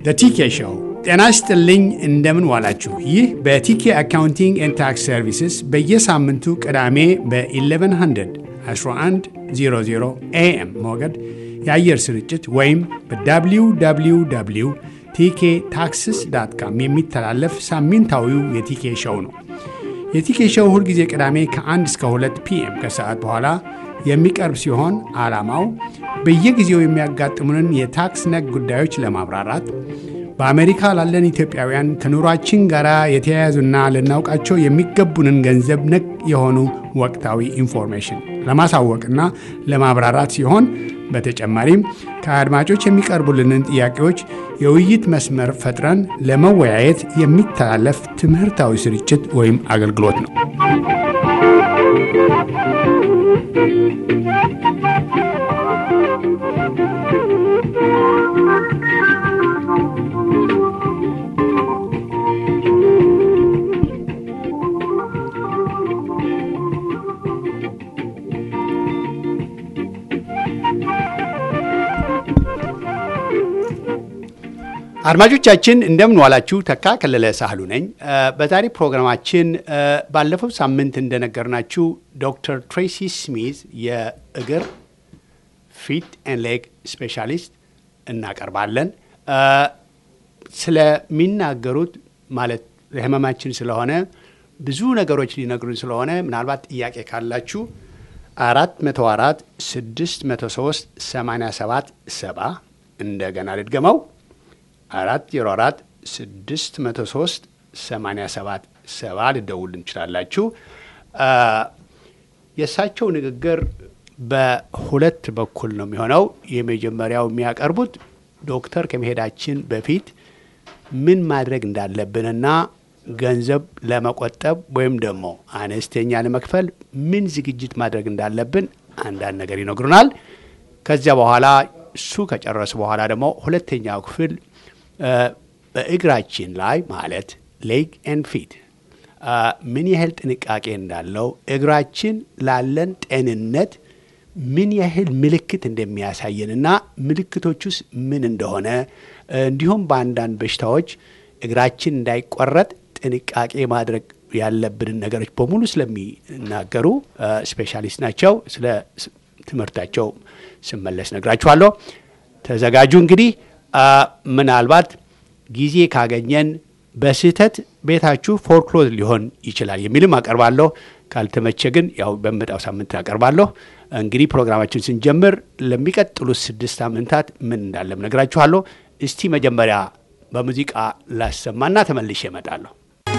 The TK Show. ጤና ይስጥልኝ እንደምን ዋላችሁ። ይህ በቲኬ አካውንቲንግ ኤንድ ታክስ ሰርቪስስ በየሳምንቱ ቅዳሜ በ1100 1100 AM ሞገድ የአየር ስርጭት ወይም በwww tktaxes.com የሚተላለፍ ሳምንታዊው የቲኬ ሾው ነው። የቲኬ ሾው ሁል ጊዜ ቅዳሜ ከ1 እስከ 2 PM ከሰዓት በኋላ የሚቀርብ ሲሆን ዓላማው በየጊዜው የሚያጋጥሙንን የታክስ ነክ ጉዳዮች ለማብራራት በአሜሪካ ላለን ኢትዮጵያውያን ከኑሯችን ጋር የተያያዙና ልናውቃቸው የሚገቡንን ገንዘብ ነክ የሆኑ ወቅታዊ ኢንፎርሜሽን ለማሳወቅና ለማብራራት ሲሆን በተጨማሪም ከአድማጮች የሚቀርቡልንን ጥያቄዎች የውይይት መስመር ፈጥረን ለመወያየት የሚተላለፍ ትምህርታዊ ስርጭት ወይም አገልግሎት ነው። አድማጮቻችን እንደምን ዋላችሁ። ተካ ከለለ ሳህሉ ነኝ። በዛሬ ፕሮግራማችን ባለፈው ሳምንት እንደነገርናችሁ ዶክተር ትሬሲ ስሚዝ የእግር ፊት ኤንድ ሌግ ስፔሻሊስት እናቀርባለን። ስለሚናገሩት ማለት ህመማችን ስለሆነ ብዙ ነገሮች ሊነግሩን ስለሆነ ምናልባት ጥያቄ ካላችሁ 404 603 87 70 እንደገና ልድገመው 404 603 87 70 ልደውል እንችላላችሁ። የእሳቸው ንግግር በሁለት በኩል ነው የሚሆነው። የመጀመሪያው የሚያቀርቡት ዶክተር ከመሄዳችን በፊት ምን ማድረግ እንዳለብንና ገንዘብ ለመቆጠብ ወይም ደግሞ አነስተኛ ለመክፈል ምን ዝግጅት ማድረግ እንዳለብን አንዳንድ ነገር ይነግሩናል። ከዚያ በኋላ እሱ ከጨረሱ በኋላ ደግሞ ሁለተኛው ክፍል በእግራችን ላይ ማለት ሌግ ኤንድ ፊት ምን ያህል ጥንቃቄ እንዳለው እግራችን ላለን ጤንነት ምን ያህል ምልክት እንደሚያሳየንና ምልክቶቹስ ምን እንደሆነ እንዲሁም በአንዳንድ በሽታዎች እግራችን እንዳይቆረጥ ጥንቃቄ ማድረግ ያለብንን ነገሮች በሙሉ ስለሚናገሩ ስፔሻሊስት ናቸው። ስለ ትምህርታቸው ስመለስ ነግራችኋለሁ። ተዘጋጁ። እንግዲህ ምናልባት ጊዜ ካገኘን በስህተት ቤታችሁ ፎርክሎዝ ሊሆን ይችላል የሚልም አቀርባለሁ። ካልተመቸ ግን ያው በመጣው ሳምንት አቀርባለሁ። እንግዲህ ፕሮግራማችን ስንጀምር ለሚቀጥሉት 6 ሳምንታት ምን እንዳለም ነግራችኋለሁ። እስቲ መጀመሪያ በሙዚቃ ላሰማና ተመልሼ እመጣለሁ።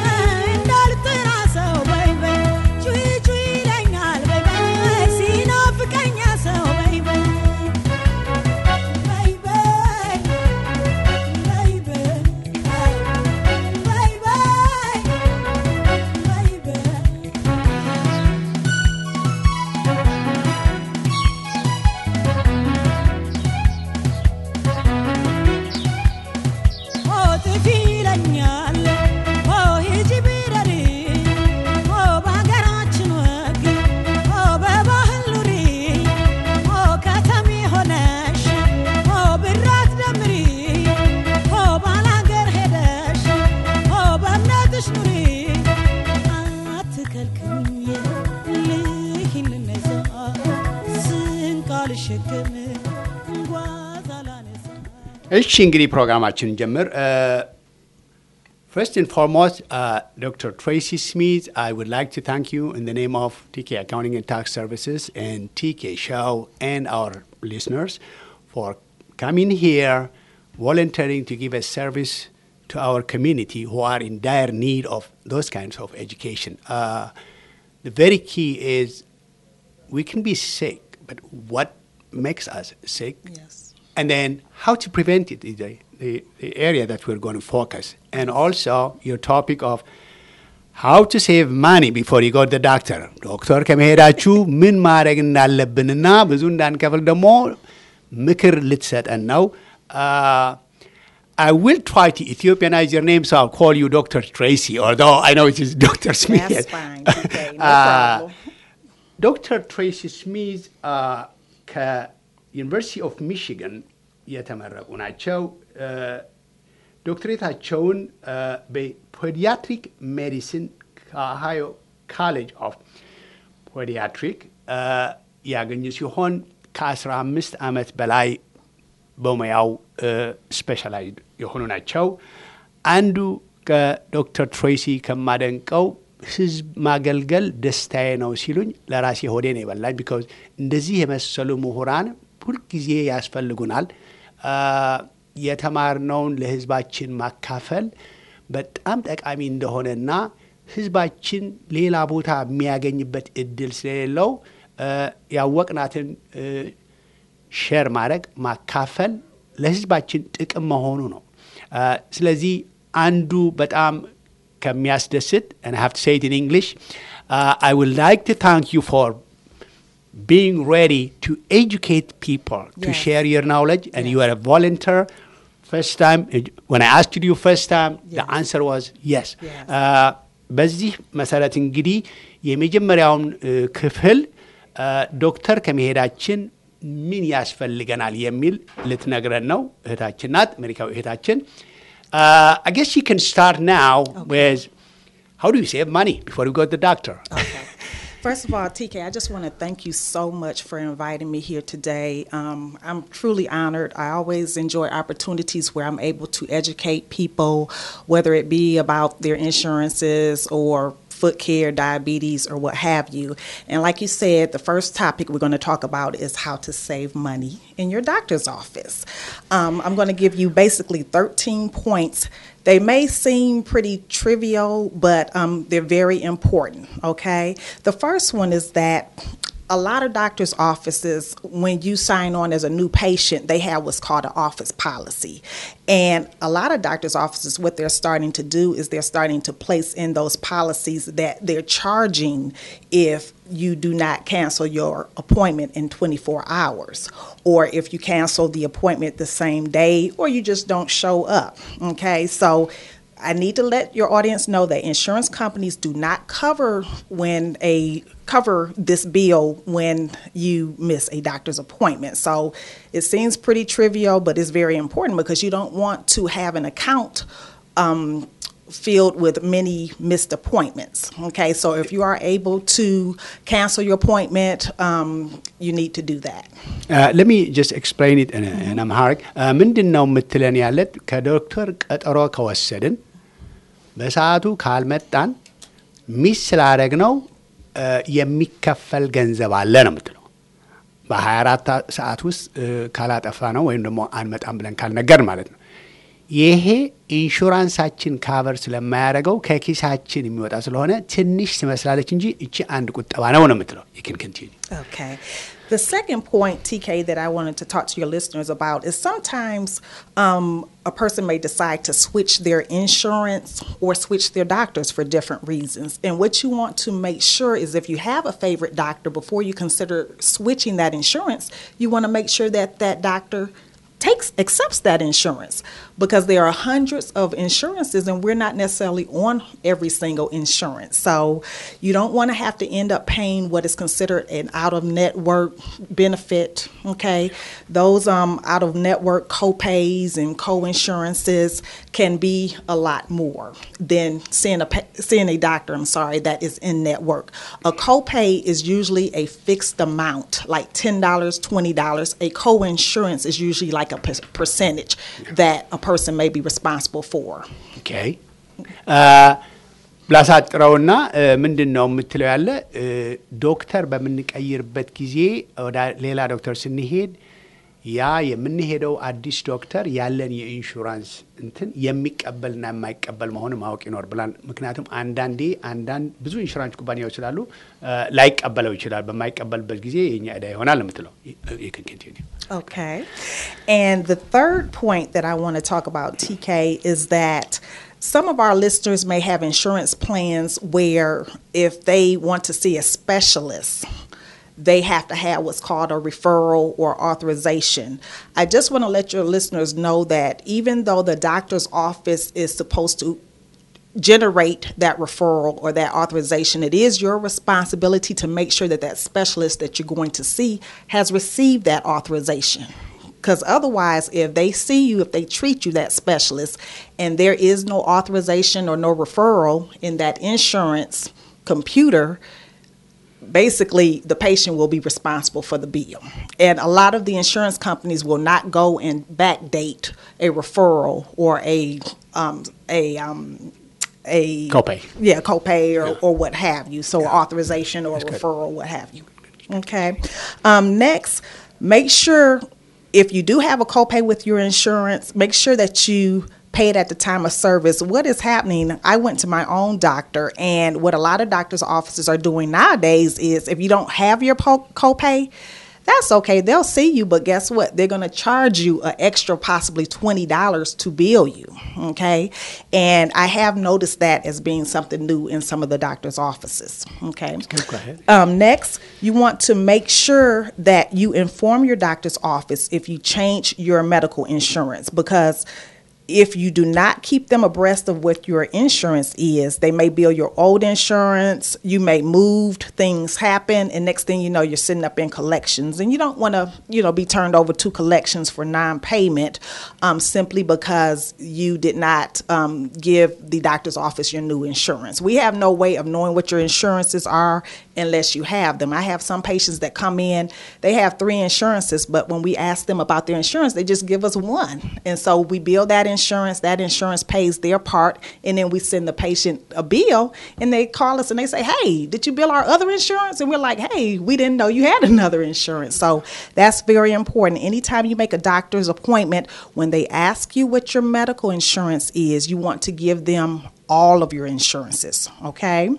እሺ እንግዲህ ፕሮግራማችን ጀምር። First and foremost, Dr. Tracy Smith, I would like to thank you in the name of TK Accounting and Tax Services and TK Show and our listeners for coming here, volunteering to give a service to our community who are in dire need of those kinds of education. The very key is we can be sick, but what makes us sick? Yes. And then how to prevent it is the area that we're going to focus. And also your topic of how to save money before you go to the doctor. ዶክተር ከመሄዳችሁ ምን ማድረግ እንዳለብንና ብዙ እንዳንከፍል ደግሞ ምክር ልትሰጠን ነው። I will try to Ethiopianize your name, so I'll call you Dr. Tracy, although I know it is Dr. Smith. That's fine. Okay, no problem. Dr. Tracy Smith ከዩኒቨርሲቲ ኦፍ ሚሽጋን የተመረቁ ናቸው። ዶክትሬታቸውን በፔዲያትሪክ ሜዲሲን ከኦሃዮ ኮሌጅ ኦፍ ፔዲያትሪክ ያገኙ ሲሆን ከ15 ዓመት በላይ በሙያው ስፔሻላይዝድ የሆኑ ናቸው። አንዱ ከዶክተር ትሬሲ ከማደንቀው ህዝብ ማገልገል ደስታዬ ነው ሲሉኝ ለራሴ ሆዴ ነው የበላኝ። ቢካዝ እንደዚህ የመሰሉ ምሁራን ሁልጊዜ ያስፈልጉናል። የተማርነውን ለህዝባችን ማካፈል በጣም ጠቃሚ እንደሆነና ህዝባችን ሌላ ቦታ የሚያገኝበት እድል ስለሌለው ያወቅናትን ሼር ማድረግ ማካፈል ለህዝባችን ጥቅም መሆኑ ነው። ስለዚህ አንዱ በጣም ከሚያስደስት and I have to say it in English, I would like to thank you for being ready to educate people, to share your knowledge, and you are a volunteer. First time, when I asked you first time, the answer was yes. በዚህ መሰረት እንግዲህ የመጀመሪያውን ክፍል ዶክተር ከመሄዳችን ምን ያስፈልገናል የሚል ልትነግረን ነው እህታችን ናት፣ አሜሪካዊ እህታችን። I guess you can start now with how do you save money before you go to the doctor? Okay. First of all, TK, I just want to thank you so much for inviting me here today. I'm truly honored. I always enjoy opportunities where I'm able to educate people, whether it be about their insurances or foot care, diabetes, or what have you. And like you said, the first topic we're going to talk about is how to save money in your doctor's office. I'm going to give you basically 13 points. They may seem pretty trivial, but they're very important, okay? The first one is that a lot of doctors' offices, when you sign on as a new patient, they have what's called an office policy. And a lot of doctors' offices, what they're starting to do is they're starting to place in those policies that they're charging if you do not cancel your appointment in 24 hours, or if you cancel the appointment the same day, or you just don't show up, okay? So I need to let your audience know that insurance companies do not cover this bill when you miss a doctor's appointment. So it seems pretty trivial, but it's very important because you don't want to have an account filled with many missed appointments. Okay, so if you are able to cancel your appointment, you need to do that. Let me just explain it in Amharic. ምንድን ነው የምትለን ያለት ከዶክተር ቀጠሮ ከወሰድን በሰዓቱ ካልመጣን ሚስ ስላደረግነው የሚከፈል ገንዘብ አለ ነው የምትለው። በ24 ሰዓት ውስጥ ካላጠፋ ነው ወይም ደግሞ አንመጣም ብለን ካልነገር ማለት ነው። ይሄ ኢንሹራንሳችን ካቨር ስለማያደርገው ከኪሳችን የሚወጣ ስለሆነ ትንሽ ትመስላለች እንጂ እቺ አንድ ቁጠባ ነው ነው የምትለው። You can continue. Okay. The second point, TK, that I wanted to talk to your listeners about is sometimes a person may decide to switch their insurance or switch their doctors for different reasons. And what you want to make sure is if you have a favorite doctor, before you consider switching that insurance, you want to make sure that that doctor accepts that insurance, because there are hundreds of insurances and we're not necessarily on every single insurance. So you don't want to have to end up paying what is considered an out-of-network benefit, okay? Those out-of-network co-pays and co-insurances can be a lot more than seeing a doctor, that is in network. A co-pay is usually a fixed amount, like $10, $20. A co-insurance is usually like a percentage that a person may be responsible for. Okay. ብላሳጥረውና ምንድነው የምትለው ያለ ዶክተር በምንቀይርበት ጊዜ ወደ ሌላ ዶክተር ስንሄድ ያ የምንሄደው አዲስ ዶክተር ያለን የኢንሹራንስ እንትን የሚቀበልና የማይቀበል መሆኑ ማወቅ ይኖርብናል። ምክንያቱም አንዳንድ ብዙ ኢንሹራንስ ኩባንያዎች ስላሉ ላይቀበለው ይችላል። በማይቀበልበት ጊዜ የኛ ዕዳ ይሆናል የምትለው። You can continue. Okay. And the third point that I want to talk about, TK, is that some of our listeners may have insurance plans where if they want to see a specialist, they have to have what's called a referral or authorization. I just want to let your listeners know that even though the doctor's office is supposed to generate that referral or that authorization, it is your responsibility to make sure that that specialist that you're going to see has received that authorization. because otherwise, if they see you, if they treat you, that specialist, and there is no authorization or no referral in that insurance computer, basically the patient will be responsible for the bill. And a lot of the insurance companies will not go and backdate a referral or a copay. Yeah, copay or what have you. So authorization or referral, what have you. Okay. Next, make sure if you do have a copay with your insurance, make sure that you pay it at the time of service. What is happening, I went to my own doctor, and what a lot of doctors' offices are doing nowadays is if you don't have your copay, that's okay. They'll see you, but guess what? They're going to charge you an extra possibly $20 to bill you, okay? And I have noticed that as being something new in some of the doctors' offices, okay? Okay, go ahead. Next, you want to make sure that you inform your doctor's office if you change your medical insurance, because if you do not keep them abreast of what your insurance is, they may bill your old insurance, you may move, things happen, and next thing you know, you're sitting up in collections. And you don't want to, be turned over to collections for non-payment simply because you did not give the doctor's office your new insurance. We have no way of knowing what your insurances are unless you have them. I have some patients that come in, they have 3 insurances, but when we ask them about their insurance, they just give us one. And so we bill that insurance pays their part, and then we send the patient a bill, and they call us and they say, hey, did you bill our other insurance? And we're like, hey, we didn't know you had another insurance. So that's very important. Anytime you make a doctor's appointment, when they ask you what your medical insurance is, you want to give them all of your insurances, okay?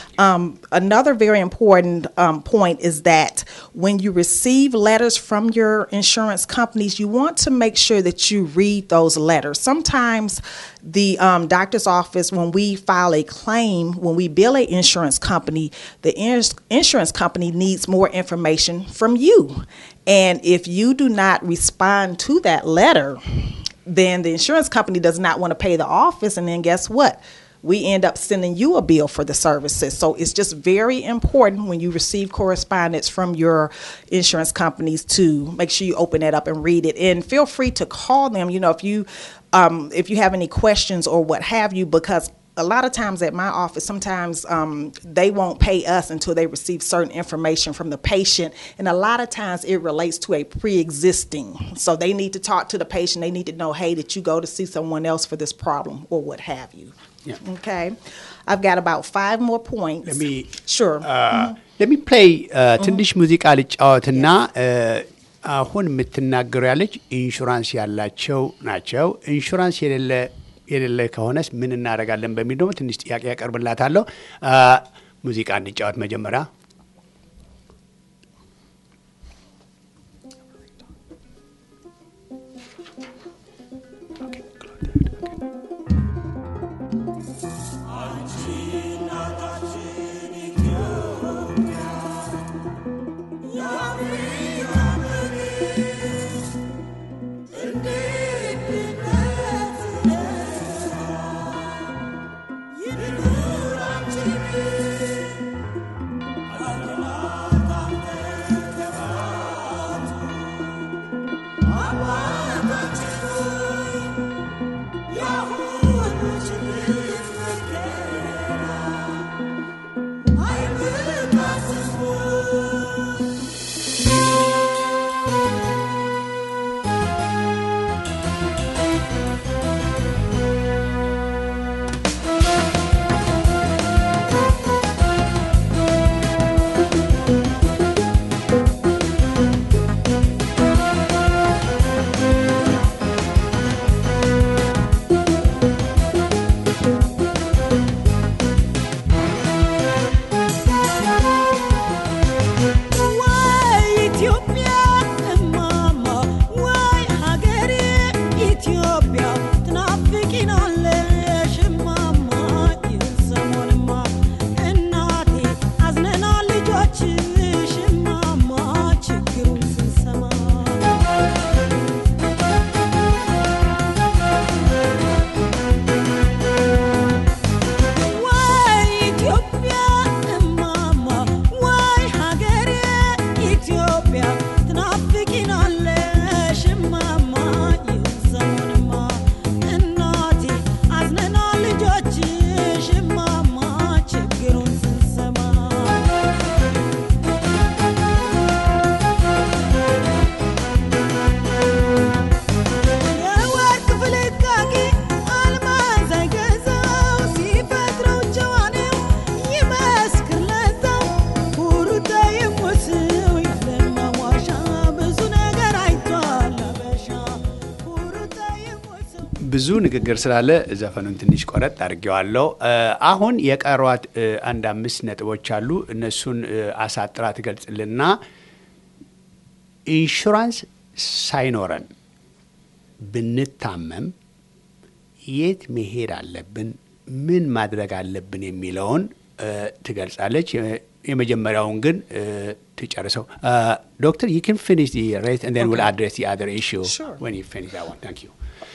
Another very important point is that when you receive letters from your insurance companies, you want to make sure that you read those letters. Sometimes the doctor's office, when we file a claim, when we bill an insurance company, the insurance company needs more information from you. And if you do not respond to that letter, then the insurance company does not want to pay the office, and then guess what? We end up sending you a bill for the services. So it's just very important when you receive correspondence from your insurance companies to make sure you open it up and read it. And feel free to call them, if you have any questions or what have you, because a lot of times at my office, sometimes they won't pay us until they receive certain information from the patient. And a lot of times it relates to a pre-existing. So they need to talk to the patient. They need to know, hey, did you go to see someone else for this problem or what have you? Yeah. Okay. I've got about 5 more points. Let me play ትንሽ ሙዚቃ ልጫወትና አሁን የምትናገሩ ያለች ኢንሹራንስ ያላቸው ናቸው። ኢንሹራንስ የሌለ ከሆነስ ምን እናደርጋለን በሚል ደግሞ ትንሽ ጥያቄ ያቀርብላታለሁ። ሙዚቃ እንጫወት መጀመሪያ። ብዙ ንግግር ስላለ ዘፈኑን ትንሽ ቆረጥ አድርጌዋለሁ። አሁን የቀሯት አንድ 5 ነጥቦች አሉ። እነሱን አሳጥራ ትገልጽልና ኢንሹራንስ ሳይኖረን ብንታመም የት መሄድ አለብን፣ ምን ማድረግ አለብን የሚለውን ትገልጻለች። የመጀመሪያውን ግን ትጨርሰው። ዶክተር you can finish the rest and then we'll address the other issue when you finish that one. Thank you.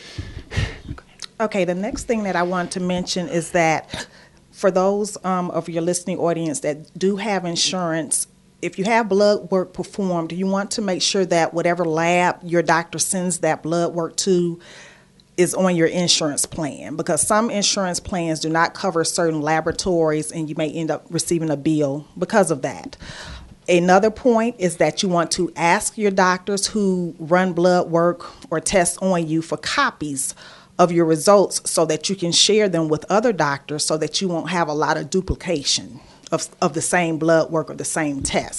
Okay, the next thing that I want to mention is that for those of your listening audience that do have insurance, if you have blood work performed, you want to make sure that whatever lab your doctor sends that blood work to is on your insurance plan, because some insurance plans do not cover certain laboratories and you may end up receiving a bill because of that. Another point is that you want to ask your doctors who run blood work or tests on you for copies of your results so that you can share them with other doctors so that you won't have a lot of duplication of the same blood work or the same test.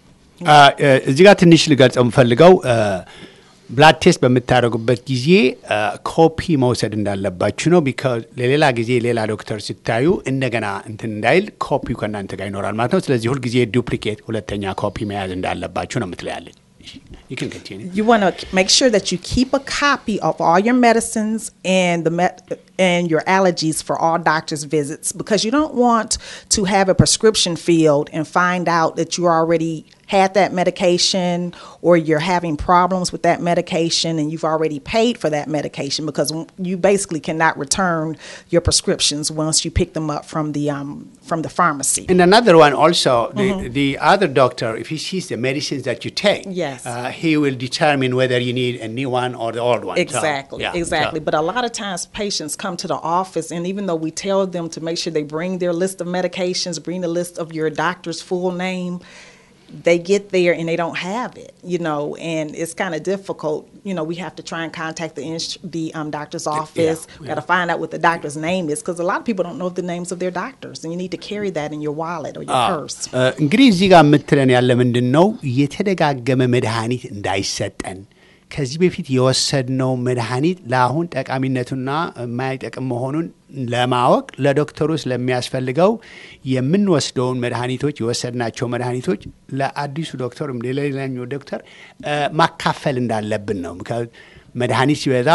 እዚህ ጋር ትንሽ ልገልጸው የምፈልገው ብላድ ቴስት በምታደርጉበት ጊዜ ኮፒ መውሰድ እንዳለባችሁ ነው። ቢካዝ ለሌላ ጊዜ ሌላ ዶክተር ሲታዩ እንደገና እንትን እንዳይል ኮፒው ከእናንተ ጋር ይኖራል ማለት ነው። ስለዚህ ሁልጊዜ ዱፕሊኬት ሁለተኛ ኮፒ መያዝ እንዳለባችሁ ነው የምትለያለች። You can continue. You want to make sure that you keep a copy of all your medicines and and your allergies for all doctor's visits, because you don't want to have a prescription filled and find out that you already had that medication or you're having problems with that medication and you've already paid for that medication, because you basically cannot return your prescriptions once you pick them up from the pharmacy. And another one also, the other doctor, if he sees the medicines that you take, yes, he will determine whether you need a new one or the old one. Exactly, exactly. But a lot of times patients come to the office, and even though we tell them to make sure they bring their list of medications, bring the list of your doctor's full name, they get there and they don't have it, and it's kind of difficult. We have to try and contact the doctor's office. We got to find out what the doctor's name is, because a lot of people don't know the names of their doctors, and you need to carry that in your wallet or your purse. እንግዲህ እዚህ ጋር የምትለን ያለ ምንድን ነው የተደጋገመ መድኃኒት እንዳይሰጠን ከዚህ በፊት የወሰድነው መድኃኒት ለአሁን ጠቃሚነቱና የማይጠቅም መሆኑን ለማወቅ ለዶክተሩ ስለሚያስፈልገው የምንወስደውን መድኃኒቶች የወሰድናቸው መድኃኒቶች ለአዲሱ ዶክተር ወይም ለሌላኛው ዶክተር ማካፈል እንዳለብን ነው። ምክንያቱም መድኃኒት ሲበዛ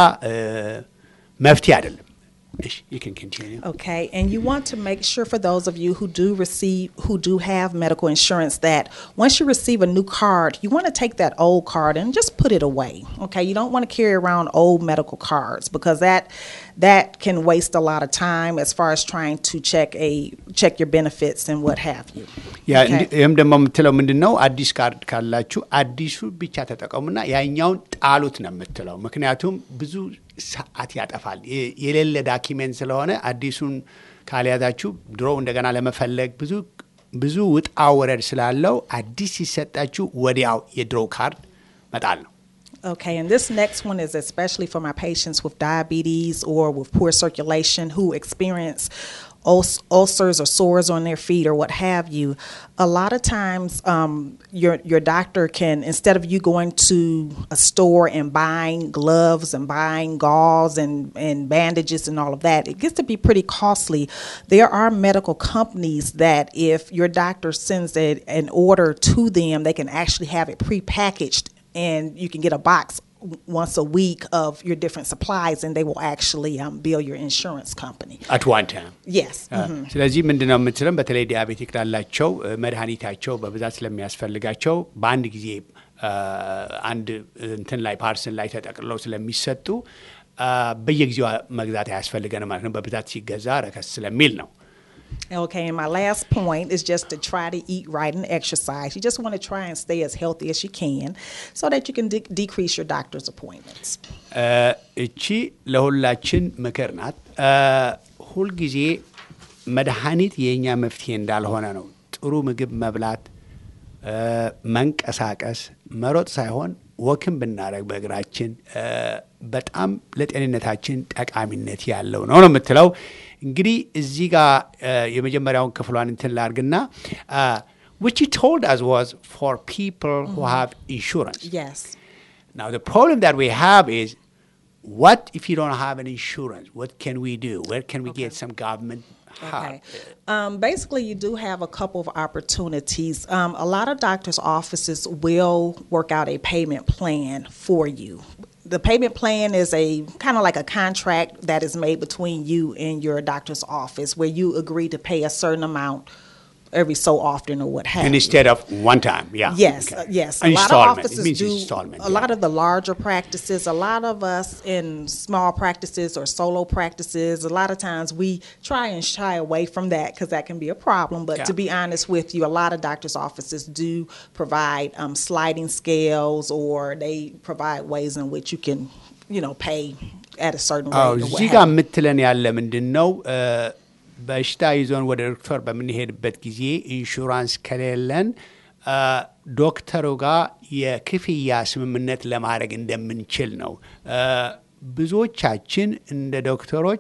መፍትሄ አይደለም። You can continue. Okay, and you want to make sure, for those of you who do have medical insurance, that once you receive a new card, you want to take that old card and just put it away. Okay, you don't want to carry around old medical cards, because that can waste a lot of time as far as trying to check your benefits and what have you. ይህም ደግሞ የምትለው ምንድን ነው አዲስ ካርድ ካላችሁ አዲሱ ብቻ ተጠቀሙና ያኛውን ጣሉት ነው የምትለው። ምክንያቱም ብዙ ሰዓት ያጠፋል። የሌለ ዳኪሜንት ስለሆነ አዲሱን ካልያዛችሁ ድሮ እንደገና ለመፈለግ ብዙ ውጣ ወረድ ስላለው አዲስ ሲሰጣችሁ ወዲያው የድሮ ካርድ መጣል ነው። Okay, and this next one is especially for my patients with diabetes or with poor circulation who experience ulcers or sores on their feet or what have you. A lot of times your doctor can, instead of you going to a store and buying gloves and buying gauze and bandages and all of that, it gets to be pretty costly. There are medical companies that if your doctor sends an order to them, they can actually have it prepackaged, and you can get a box once a week of your different supplies, and they will actually bill your insurance company at one time. Yes. ስለዚህ ምንድነው የምትለን በተለይ ዲያቤቲክ ላላቸው መድኃኒታቸው በብዛት ስለሚያስፈልጋቸው በአንድ ጊዜ አንድ እንትን ላይ ፓርሰን ላይ ተጠቅልለው ስለሚሰጡ በየጊዜው መግዛት አያስፈልገንም ማለት ነው። በብዛት ሲገዛ ረከስ ስለሚል ነው። Okay, and my last point is just to try to eat right and exercise. You just want to try and stay as healthy as you can so that you can decrease your doctor's appointments. እቺ ለሁላችን ምክር ናት። ሁልጊዜ መድኃኒት የኛ መፍትሄ እንዳልሆነ ነው። ጥሩ ምግብ መብላት፣ መንቀሳቀስ፣ መሮጥ ሳይሆን ወክም ብናደርግ በእግራችን በጣም ለጤንነታችን ጠቃሚነት ያለው ነው የምትለው። እንግዲህ እዚህ ጋር የመጀመሪያውን ክፍሏን እንትን ላድርግና which he told us was for people who have insurance. Yes. Now the problem that we have is what if you don't have an insurance? What can we do? Where can we get some government help? Okay. Basically, you do have a couple of opportunities. A lot of doctors' offices will work out a payment plan for you. The payment plan is a kind of like a contract that is made between you and your doctor's office where you agree to pay a certain amount every so often or what have you. Instead of one time, yeah. Yes, yes. A lot of offices do. A lot of the larger practices, a lot of us in small practices or solo practices, a lot of times we try and shy away from that because that can be a problem. But to be honest with you, a lot of doctors' offices do provide sliding scales, or they provide ways in which you can, pay at a certain rate. or what እዚህ ጋር የምትለን ያለ ምንድን ነው? በሽታ ይዞን ወደ ዶክተር በምንሄድበት ጊዜ ኢንሹራንስ ከሌለን ዶክተሩ ጋር የክፍያ ስምምነት ለማድረግ እንደምንችል ነው። ብዙዎቻችን እንደ ዶክተሮች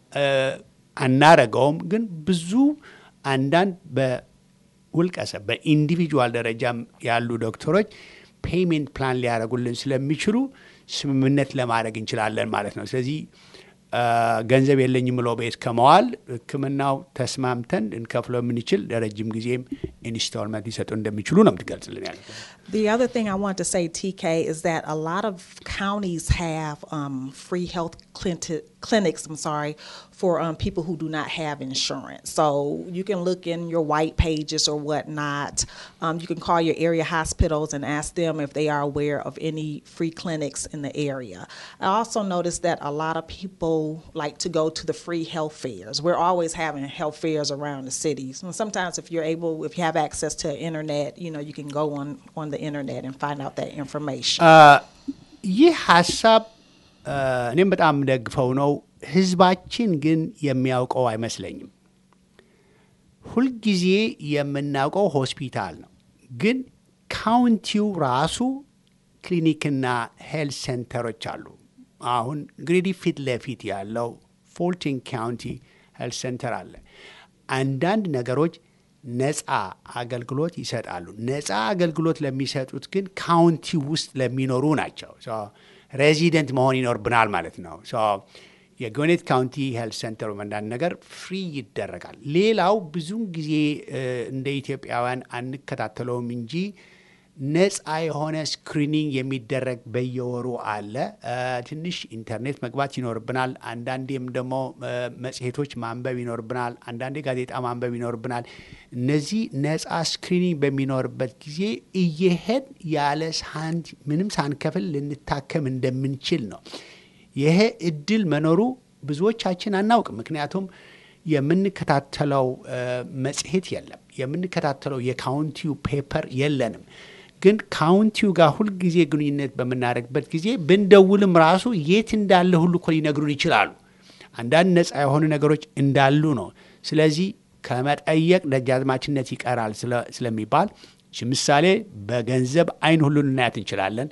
አናረገውም፣ ግን ብዙ አንዳንድ በውልቀሰብ በኢንዲቪጁዋል ደረጃ ያሉ ዶክተሮች ፔይሜንት ፕላን ሊያደርጉልን ስለሚችሉ ስምምነት ለማድረግ እንችላለን ማለት ነው። ስለዚህ ገንዘብ የለኝም ብሎ ቤት ከመዋል ሕክምናው ተስማምተን እንከፍለው የምንችል ለረጅም ጊዜም ኢንስቶልመንት ሊሰጡ እንደሚችሉ ነው የምትገልጽልን ያለው። The other thing I want to say, TK, is that a lot of counties have free health clinics, for people who do not have insurance. So you can look in your white pages or whatnot. You can call your area hospitals and ask them if they are aware of any free clinics in the area. I also noticed that a lot of people like to go to the free health fairs. We're always having health fairs around the cities. And sometimes if you have access to internet, you can go on the internet and find out that information. ይህ ሀሳብ እኔም በጣም ደግፈው ነው። ህዝባችን ግን የሚያውቀው አይመስለኝም። ሁልጊዜ የምናውቀው ሆስፒታል ነው፣ ግን ካውንቲው ራሱ ክሊኒክና ሄልት ሴንተሮች አሉ። አሁን እንግዲህ ፊት ለፊት ያለው ፎልቲን ካውንቲ ሄልት ሴንተር አለ። አንዳንድ ነገሮች ነፃ አገልግሎት ይሰጣሉ። ነፃ አገልግሎት ለሚሰጡት ግን ካውንቲ ውስጥ ለሚኖሩ ናቸው። ሬዚደንት መሆን ይኖርብናል ማለት ነው። የጎኔት ካውንቲ ሄልት ሴንተር አንዳንድ ነገር ፍሪ ይደረጋል። ሌላው ብዙውን ጊዜ እንደ ኢትዮጵያውያን አንከታተለውም እንጂ ነፃ የሆነ ስክሪኒንግ የሚደረግ በየወሩ አለ። ትንሽ ኢንተርኔት መግባት ይኖርብናል። አንዳንዴም ደግሞ መጽሔቶች ማንበብ ይኖርብናል። አንዳንዴ ጋዜጣ ማንበብ ይኖርብናል። እነዚህ ነፃ ስክሪኒንግ በሚኖርበት ጊዜ እየሄድ ያለ ምንም ሳንከፍል ልንታከም እንደምንችል ነው። ይሄ እድል መኖሩ ብዙዎቻችን አናውቅም። ምክንያቱም የምንከታተለው መጽሔት የለም፣ የምንከታተለው የካውንቲው ፔፐር የለንም። ግን ካውንቲው ጋር ሁልጊዜ ግንኙነት በምናደርግበት ጊዜ ብንደውልም ራሱ የት እንዳለ ሁሉ እኮ ሊነግሩን ይችላሉ። አንዳንድ ነፃ የሆኑ ነገሮች እንዳሉ ነው። ስለዚህ ከመጠየቅ ደጃዝማችነት ይቀራል ስለሚባል ምሳሌ በገንዘብ አይን ሁሉ ልናያት እንችላለን።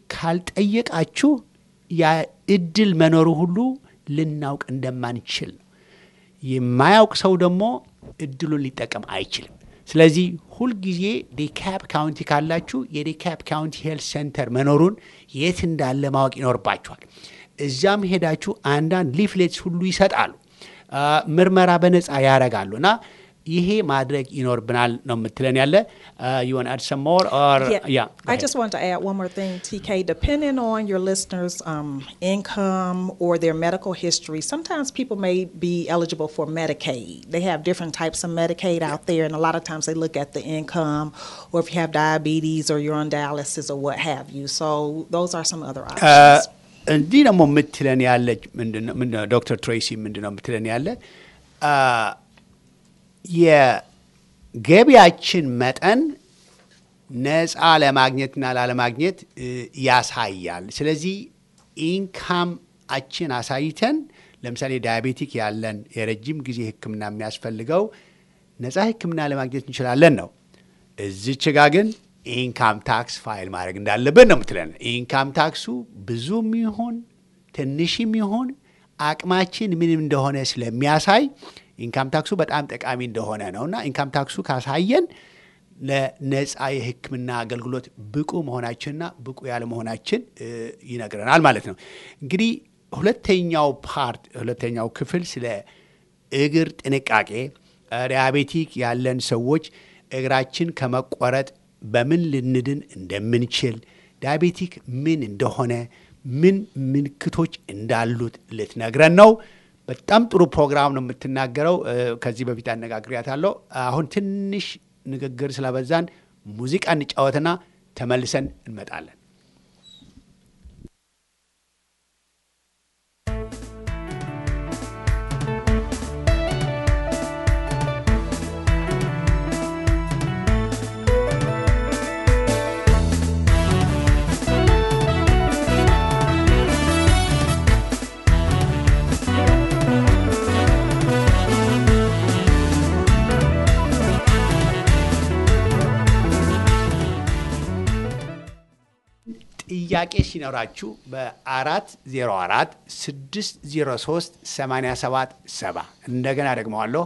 ካልጠየቃችሁ ያ እድል መኖሩ ሁሉ ልናውቅ እንደማንችል ነው። የማያውቅ ሰው ደግሞ እድሉን ሊጠቀም አይችልም። ስለዚህ ሁልጊዜ ዴካፕ ካውንቲ ካላችሁ የዴካፕ ካውንቲ ሄልት ሴንተር መኖሩን የት እንዳለ ማወቅ ይኖርባችኋል። እዛም ሄዳችሁ አንዳንድ ሊፍሌትስ ሁሉ ይሰጣሉ፣ ምርመራ በነፃ ያደርጋሉ እና ይሄ ማድረግ ይኖርብናል ነው የምትለን ያለ። You want to add some more or yeah? I just want to add one more thing, TK. Depending on your listeners' income or their medical history, sometimes people may be eligible for Medicaid. They have different types of Medicaid out there, and a lot of times they look at the income or if you have diabetes or you're on dialysis or what have you. So those are some other options. እንዲህ ደግሞ የምትለን ያለች ምንድነው ዶክተር ትሬሲ ምንድነው የምትለን ያለ የገቢያችን መጠን ነፃ ለማግኘትና ላለማግኘት ያሳያል። ስለዚህ ኢንካማችን አሳይተን ለምሳሌ ዳያቤቲክ ያለን የረጅም ጊዜ ሕክምና የሚያስፈልገው ነፃ ሕክምና ለማግኘት እንችላለን ነው። እዚች ጋ ግን ኢንካም ታክስ ፋይል ማድረግ እንዳለብን ነው የምትለን። ኢንካም ታክሱ ብዙም ይሁን ትንሽም ይሁን አቅማችን ምንም እንደሆነ ስለሚያሳይ ኢንካም ታክሱ በጣም ጠቃሚ እንደሆነ ነውና ኢንካም ታክሱ ካሳየን ለነፃ የሕክምና አገልግሎት ብቁ መሆናችንና ብቁ ያለ መሆናችን ይነግረናል ማለት ነው። እንግዲህ ሁለተኛው ክፍል ስለ እግር ጥንቃቄ ዲያቤቲክ ያለን ሰዎች እግራችን ከመቆረጥ በምን ልንድን እንደምንችል ዲያቤቲክ ምን እንደሆነ ምን ምልክቶች እንዳሉት ልትነግረን ነው። በጣም ጥሩ ፕሮግራም ነው የምትናገረው። ከዚህ በፊት አነጋግሪያታለሁ። አሁን ትንሽ ንግግር ስለበዛን ሙዚቃ እንጫወትና ተመልሰን እንመጣለን። ጥያቄ ሲኖራችሁ በ404-603-877 እንደገና ደግመዋለሁ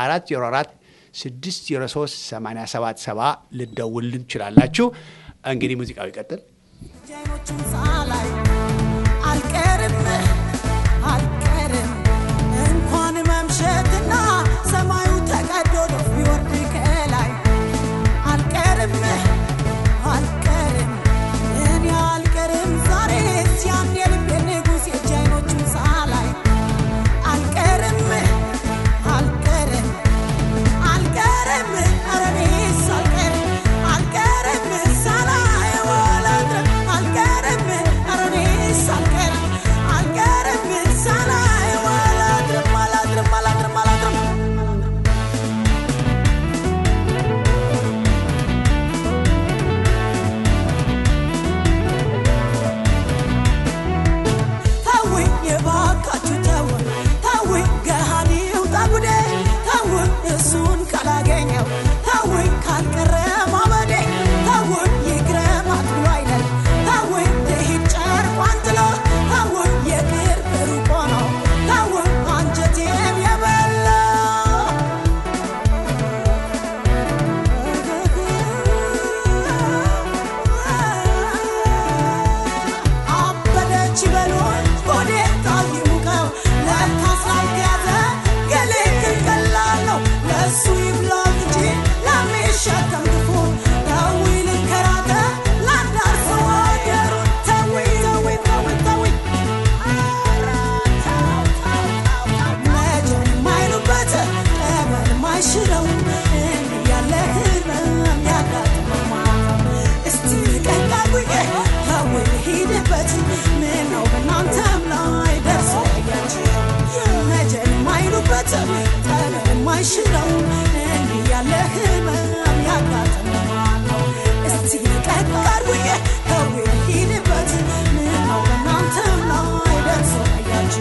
404-603-877 ልደውልን ትችላላችሁ። እንግዲህ ሙዚቃው ይቀጥል። አልቀርም እንኳን መምሸትና ሰማዩ ተቀዶ ቢወርድ ከላይ አልቀርም ያን የልቤ ንጉሥ የጃይኖቹን ሳላይ አልቀርም አረኔስ አልቀርም ሳላይ ወላድርም አልቀርም አረኔስ አልቀርም ሳላይ ወላድርም እሱን ካላገኘው ታውይ ካልቀረ ማበዴ ታውይ ይግረማት ብሎ አይደል ታውይ ልሂድ ጨርቋን ጥሎ ታውይ የቅርብ ሩቆ ነው ታውይ አንጀቴን የበላ አበደች በሎን ጎዴ ታይሙቀው ለካስ ላይ ያዘ ገሌክን ቀላለው ለሱ ይብላል እንጂ ለሚሸከም ክፉ ታውይ ልከራተ ላዳርሰው አገሩ ታውይ መጀን ማይሉበት ጠበል ማይሽለው ያለ ህመም ያጋጥመው እስቲ ቀንቃጉዬ ታውይ ሂድበት ምነው በእናንተም ላይ ደርሶ ያያችሁ መጀን ማይሉበት ጠበል ማይሽለው ያለ ህመም ያጋጥመው እስቲ ቀንቃጉዬ ታውይ ሂድበት ምነው በእናንተም ላይ ደርሶ ያያችሁ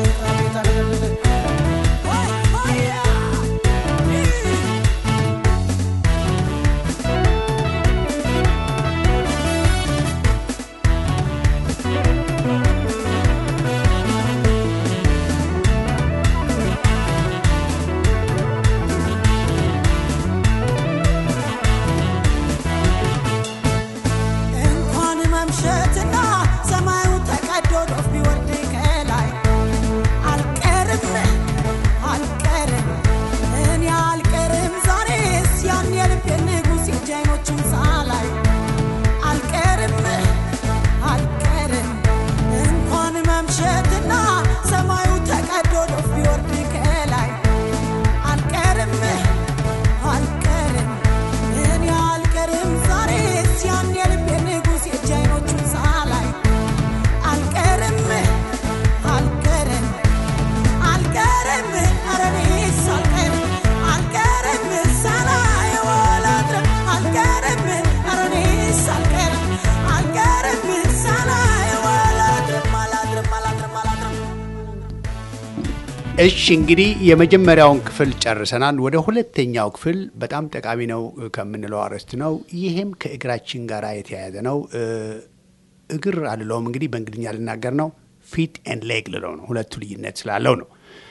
እሺ እንግዲህ የመጀመሪያውን ክፍል ጨርሰናል። ወደ ሁለተኛው ክፍል በጣም ጠቃሚ ነው ከምንለው አርዕስት ነው። ይሄም ከእግራችን ጋር የተያያዘ ነው። እግር አልለውም እንግዲህ በእንግሊዝኛ ልናገር ነው። ፊት ኤንድ ሌግ ልለው ነው። ሁለቱ ልዩነት ስላለው ነው።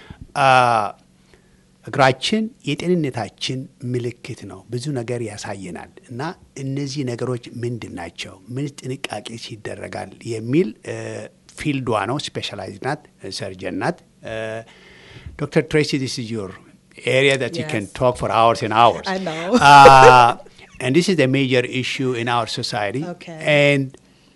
እግራችን የጤንነታችን ምልክት ነው። ብዙ ነገር ያሳየናል እና እነዚህ ነገሮች ምንድን ናቸው? ምን ጥንቃቄ ይደረጋል የሚል ፊልዷ ነው። ስፔሻላይዝ ናት፣ ሰርጀን ናት። ዶክተር ትሬሲ ዲስ ኢዝ ዮር area that you can talk for hours and hours. I know. And this is a major issue in our society. Okay. And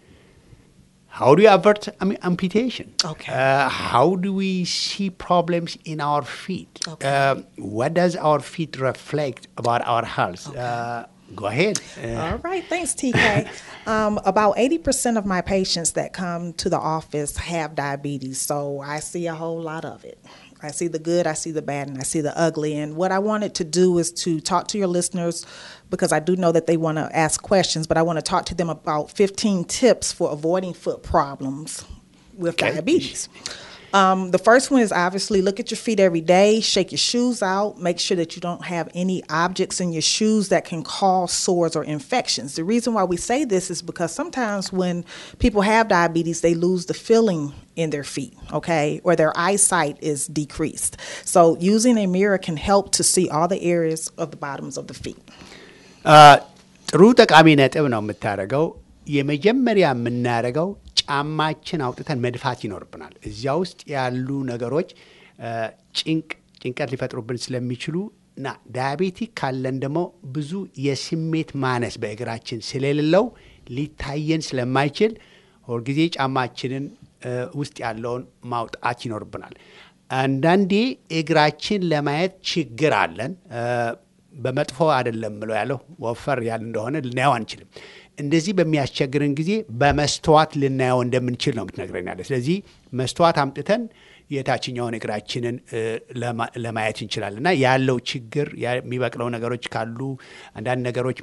how do you avert amputation? Okay. How do we see problems in our feet? Okay. What does our feet reflect about our health? Okay. Go ahead. All right. Thanks, TK. About 80% of my patients that come to the office have diabetes, so I see a whole lot of it. I see the good, I see the bad, and I see the ugly. And what I wanted to do is to talk to your listeners, because I do know that they want to ask questions, but I want to talk to them about 15 tips for avoiding foot problems with diabetes. The first one is obviously look at your feet every day, shake your shoes out, make sure that you don't have any objects in your shoes that can cause sores or infections. The reason why we say this is because sometimes when people have diabetes, they lose the feeling in their feet, okay, or their eyesight is decreased. So using a mirror can help to see all the areas of the bottoms of the feet. ጥሩ ጠቃሚ ነጥብ ነው የምታደርገው። የመጀመሪያ የምናደርገው ጫማችን አውጥተን መድፋት ይኖርብናል። እዚያ ውስጥ ያሉ ነገሮች ጭንቀት ሊፈጥሩብን ስለሚችሉ እና ዳያቤቲክ ካለን ደግሞ ብዙ የስሜት ማነስ በእግራችን ስለሌለው ሊታየን ስለማይችል ሁልጊዜ ጫማችንን ውስጥ ያለውን ማውጣት ይኖርብናል። አንዳንዴ እግራችን ለማየት ችግር አለን። በመጥፎ አይደለም ብለው ያለው ወፈር ያለ እንደሆነ ልናየው አንችልም። እንደዚህ በሚያስቸግረን ጊዜ በመስተዋት ልናየው እንደምንችል ነው የምትነግረን ያለ። ስለዚህ መስተዋት አምጥተን የታችኛውን እግራችንን ለማየት እንችላለን እና ያለው ችግር የሚበቅለው ነገሮች ካሉ አንዳንድ ነገሮች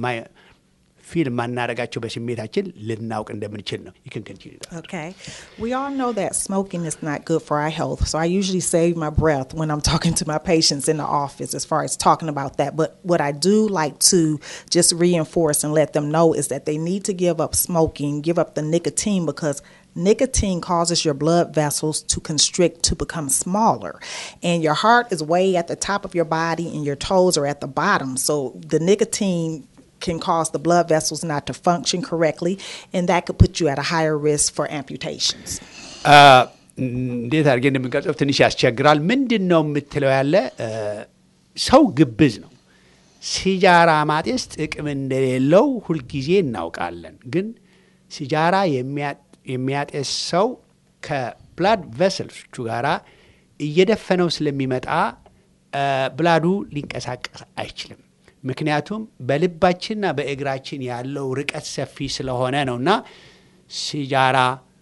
ፊልም ማናረጋቸው በስሜታችን ልናውቅ እንደምንችል ነው። You can continue that. Okay. We all know that smoking is not good for our health. So I usually save my breath when I'm talking to my patients in the office as far as talking about that. But what I do like to just reinforce and let them know is that they need to give up smoking, give up the nicotine, because nicotine causes your blood vessels to constrict to become smaller. And your heart is way at the top of your body and your toes are at the bottom. So the nicotine can cause the blood vessels not to function correctly, and that could put you at a higher risk for amputations. እንዴት አድርጌ እንደምንገልጸው ትንሽ ያስቸግራል። ምንድን ነው የምትለው ያለ ሰው ግብዝ ነው። ሲጃራ ማጤስ ጥቅም እንደሌለው ሁልጊዜ እናውቃለን። ግን ሲጃራ የሚያጤስ ሰው ከብላድ ቬሰልሶቹ ጋራ እየደፈነው ስለሚመጣ ብላዱ ሊንቀሳቀስ አይችልም። ምክንያቱም በልባችንና በእግራችን ያለው ርቀት ሰፊ ስለሆነ ነውና ሲጃራ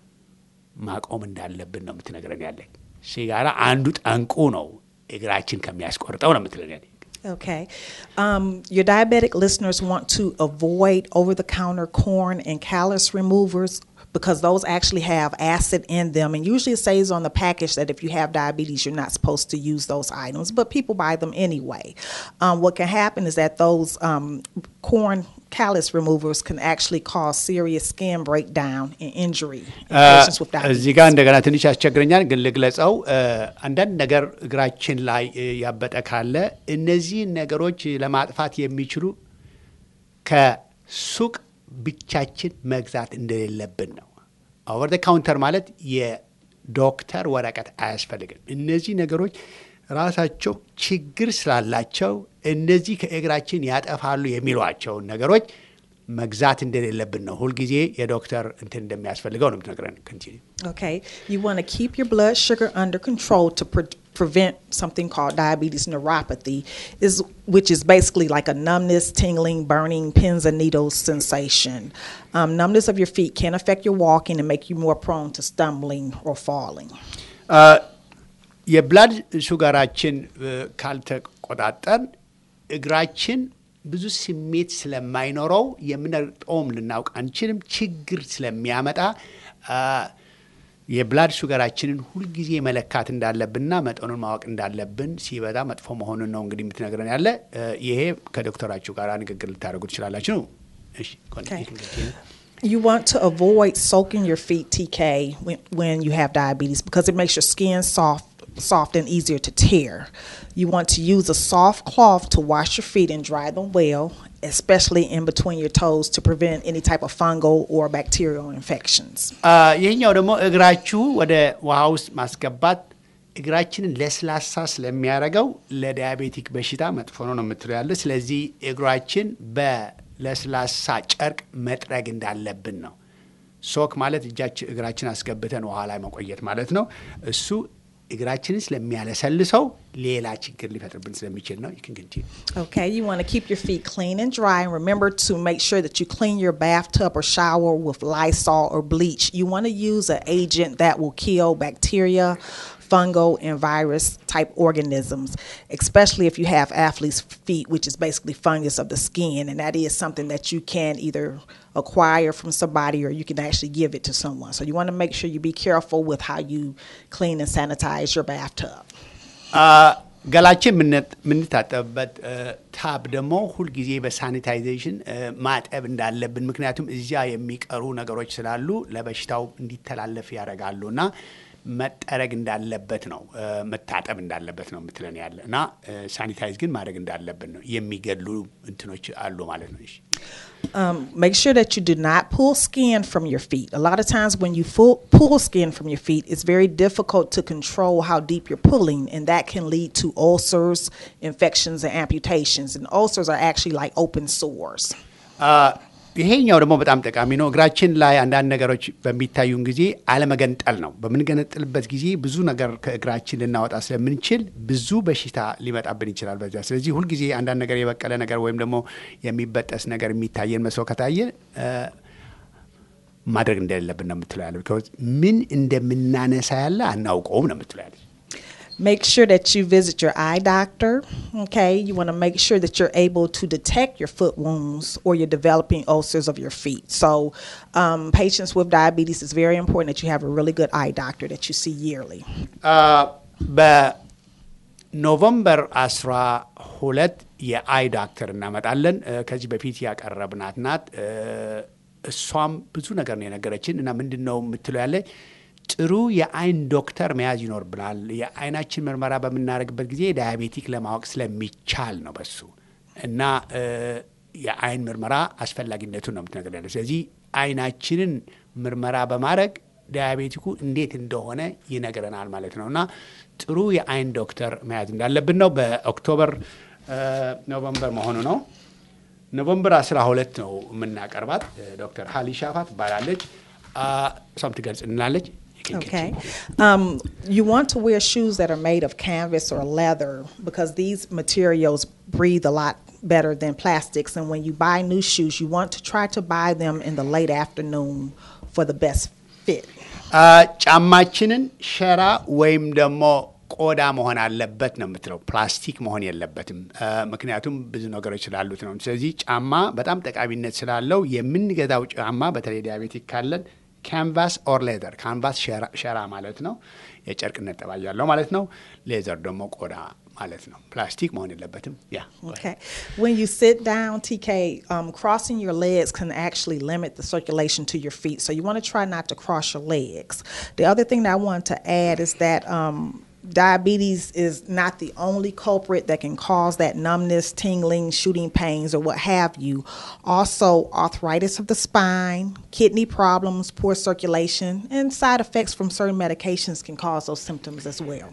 ማቆም እንዳለብን ነው የምትነግረን ያለ። ሲጋራ አንዱ ጠንቁ ነው እግራችን ከሚያስቆርጠው ነው የምትነግረን ያለ። Okay. Your diabetic listeners want to avoid over-the-counter corn and callus removers because those actually have acid in them. And usually it says on the package that if you have diabetes, you're not supposed to use those items, but people buy them anyway. What can happen is that those corn callus removers can actually cause serious skin breakdown and injury in patients with diabetes. እዚህ ጋር እንደገና ትንሽ ያስቸግረኛል ግን ልግለጸው። አንዳንድ ነገር እግራችን ላይ ያበጠ ካለ እነዚህ ነገሮች ለማጥፋት የሚችሉ ከሱቅ ብቻችን መግዛት እንደሌለብን ነው። ኦቨር ዘ ካውንተር ማለት የዶክተር ወረቀት አያስፈልግም። እነዚህ ነገሮች ራሳቸው ችግር ስላላቸው እነዚህ ከእግራችን ያጠፋሉ የሚሏቸው ነገሮች መግዛት እንደሌለብን ነው። ሁልጊዜ የዶክተር እንትን እንደሚያስፈልገው ነው የምትነግረን። Continue. Okay. You want to keep your blood sugar under control to prevent something called diabetes neuropathy, which is basically like a numbness, tingling, burning, pins and needles sensation. Numbness of your feet can affect your walking and make you more prone to stumbling or falling. የብላድ ሹጋራችን ካልተቆጣጠር እግራችን ብዙ ስሜት ስለማይኖረው የምንጠውም ልናውቅ አንችልም። ችግር ስለሚያመጣ የብላድ ሹጋራችንን ሁልጊዜ መለካት እንዳለብንና መጠኑን ማወቅ እንዳለብን ሲበዛ መጥፎ መሆኑን ነው እንግዲህ የምትነግረን ያለ። ይሄ ከዶክተራችሁ ጋር ንግግር ልታደርጉ ትችላላችሁ። እሺ You want to avoid soaking your feet, TK, when you have diabetes because it makes your skin soft soft and easier to tear. You want to use a soft cloth to wash your feet and dry them well, especially in between your toes to prevent any type of fungal or bacterial infections. ይህኛው ደግሞ እግራችሁ ወደ ውሃ ውስጥ ማስገባት እግራችንን ለስላሳ ስለሚያደርገው ለዲያቤቲክ በሽታ መጥፎ ነው የምትለው ያለ። ስለዚህ እግራችን በለስላሳ ጨርቅ መጥረግ እንዳለብን ነው። ሶክ ማለት እግራችን አስገብተን ውሃ ላይ መቆየት ማለት ነው። እሱ እግራችንን ስለሚያለሰልሰው ሌላ ችግር ሊፈጥርብን ስለሚችል ነው። You can continue. Okay, you want to keep your feet clean and dry, and remember to make sure that you clean your bathtub or shower with Lysol or bleach. You want to use an agent that will kill bacteria, fungal, and virus type organisms, especially if you have athlete's feet, which is basically fungus of the skin, and that is something that you can either acquire from somebody or you can actually give it to someone. So you want to make sure you be careful with how you clean and sanitize your bathtub. ገላችን የምንታጠብበት ታብ ደግሞ ሁልጊዜ በሳኒታይዜሽን ማጠብ እንዳለብን፣ ምክንያቱም እዚያ የሚቀሩ ነገሮች ስላሉ ለበሽታው እንዲተላለፍ ያደርጋሉና መጠረግ እንዳለበት ነው፣ መታጠብ እንዳለበት ነው የምትለን ያለ እና ሳኒታይዝ ግን ማድረግ እንዳለብን ነው። የሚገሉ እንትኖች አሉ ማለት ነው። Make sure that you do not pull skin from your feet. A lot of times when you pull skin from your feet, it's very difficult to control how deep you're pulling, and that can lead to ulcers, infections, and amputations. And ulcers are actually like open sores. ይሄኛው ደግሞ በጣም ጠቃሚ ነው። እግራችን ላይ አንዳንድ ነገሮች በሚታዩን ጊዜ አለመገንጠል ነው። በምንገነጥልበት ጊዜ ብዙ ነገር ከእግራችን ልናወጣ ስለምንችል ብዙ በሽታ ሊመጣብን ይችላል በዛ። ስለዚህ ሁልጊዜ አንዳንድ ነገር የበቀለ ነገር ወይም ደግሞ የሚበጠስ ነገር የሚታየን መስሎ ከታየ ማድረግ እንደሌለብን ነው የምትለው ያለው። because ምን እንደምናነሳ ያለ አናውቀውም ነው የምትለው ያለው። Make sure that you visit your eye doctor, okay? You want to make sure that you're able to detect your foot wounds or you're developing ulcers of your feet. So patients with diabetes, it's very important that you have a really good eye doctor that you see yearly. በኖቨምበር 12 የአይ ዶክተር እናመጣለን። ከዚህ በፊት ያቀረብናት ናት። እሷም ብዙ ነገር ነው የነገረችን እና ምንድነው የምትለው ያለ ጥሩ የአይን ዶክተር መያዝ ይኖርብናል። የአይናችን ምርመራ በምናደርግበት ጊዜ ዳያቤቲክ ለማወቅ ስለሚቻል ነው በሱ እና የአይን ምርመራ አስፈላጊነቱን ነው የምትነግረን። ስለዚህ አይናችንን ምርመራ በማድረግ ዳያቤቲኩ እንዴት እንደሆነ ይነግረናል ማለት ነውና ጥሩ የአይን ዶክተር መያዝ እንዳለብን ነው። በኦክቶበር ኖቨምበር መሆኑ ነው። ኖቨምበር 12 ነው የምናቀርባት። ዶክተር ሃሊ ሻፋት ባላለች እሷም ትገልጽልናለች። Okay. You want to wear shoes that are made of canvas or leather because these materials breathe a lot better than plastics. And when you buy new shoes, you want to try to buy them in the late afternoon for the best fit. ጫማችንን ሸራ ወይም ደግሞ ቆዳ መሆን አለበት ነው የምትለው። ፕላስቲክ መሆን የለበትም። ምክንያቱም ብዙ ነገሮች ስላሉት ነው። ስለዚህ ጫማ በጣም ጠቃሚነት ስላለው የምንገዛው ጫማ በተለይ ዲያቤቲክ ካለን ካንቫስ ኦር ሌዘር፣ ካንቫስ ሸራ ማለት ነው፣ የጨርቅነት ጠባይ ያለው ማለት ነው። ሌዘር ደግሞ ቆዳ ማለት ነው። ፕላስቲክ መሆን የለበትም። Okay. When you sit down, TK, crossing your legs can actually limit the circulation to your feet. So you want to try not to cross your legs. The other thing that I want to add is that diabetes is not the only culprit that can cause that numbness, tingling, shooting pains, or what have you. Also, arthritis of the spine, kidney problems, poor circulation, and side effects from certain medications can cause those symptoms as well.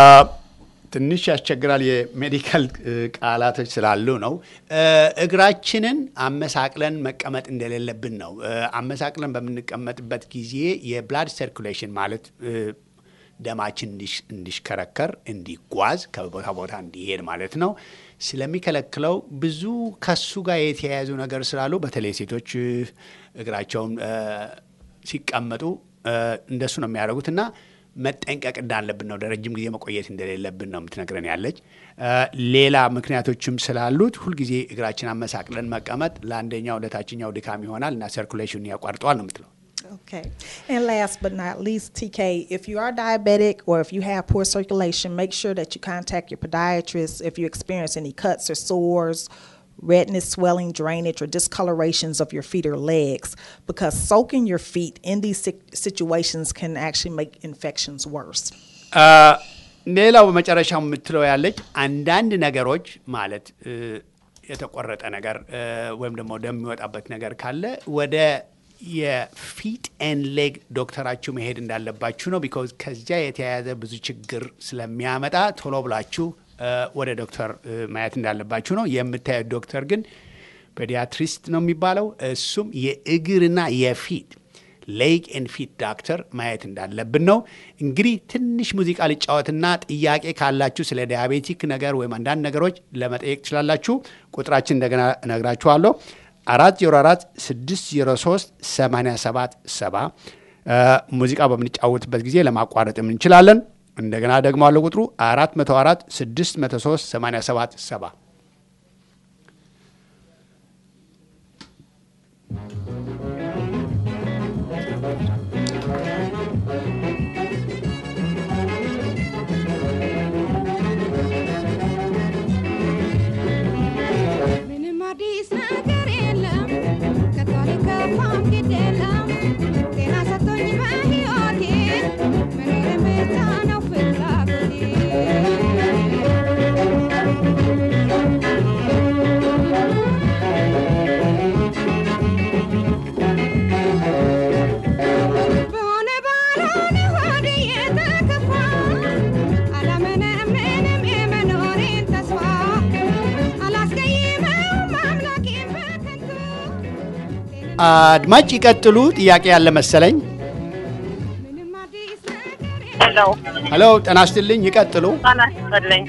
ትንሽ ያስቸግራል የሜዲካል ቃላቶች ስላሉ ነው። እግራችንን አመሳቅለን መቀመጥ እንደሌለብን ነው። አመሳቅለን በምንቀመጥበት ጊዜ የብላድ ሰርኩሌሽን ማለት ደማችን እንዲሽከረከር እንዲጓዝ ከቦታ ቦታ እንዲሄድ ማለት ነው ስለሚከለክለው ብዙ ከሱ ጋር የተያያዙ ነገር ስላሉ በተለይ ሴቶች እግራቸውን ሲቀመጡ እንደሱ ነው የሚያደርጉትና መጠንቀቅ እንዳለብን ነው። ለረጅም ጊዜ መቆየት እንደሌለብን ነው የምትነግረን ያለች። ሌላ ምክንያቶችም ስላሉት ሁልጊዜ እግራችን አመሳቅለን መቀመጥ ለአንደኛው ለታችኛው ድካም ይሆናል እና ሰርኩሌሽኑን ያቋርጠዋል ነው የምትለው። Okay. And last but not least, TK, if you are diabetic or if you have poor circulation, make sure that you contact your podiatrist if you experience any cuts or sores, redness, swelling, drainage, or discolorations of your feet or legs, because soaking your feet in these situations can actually make infections worse. ሌላው በመጨረሻው የምትለው ያለች አንዳንድ ነገሮች ማለት የተቆረጠ ነገር ወይም ደግሞ ደም የሚወጣበት ነገር ካለ ወደ የፊት ኤንድ ሌግ ዶክተራችሁ መሄድ እንዳለባችሁ ነው። ቢኮዝ ከዚያ የተያያዘ ብዙ ችግር ስለሚያመጣ ቶሎ ብላችሁ ወደ ዶክተር ማየት እንዳለባችሁ ነው። የምታዩት ዶክተር ግን ፔዲያትሪስት ነው የሚባለው። እሱም የእግርና የፊት ሌግ ኤንድ ፊት ዶክተር ማየት እንዳለብን ነው። እንግዲህ ትንሽ ሙዚቃ ልጫወትና ጥያቄ ካላችሁ ስለ ዲያቤቲክ ነገር ወይም አንዳንድ ነገሮች ለመጠየቅ ትችላላችሁ። ቁጥራችን እንደገና እነግራችኋለሁ። 404-603-8770 ሙዚቃ በምንጫወትበት ጊዜ ለማቋረጥም እንችላለን። እንደገና ደግሞ አለው ቁጥሩ 404-603-8770 አድማጭ ይቀጥሉ። ጥያቄ ያለ መሰለኝ። ሄሎ ጤና ይስጥልኝ። ይቀጥሉ። ጤና ይስጥልኝ።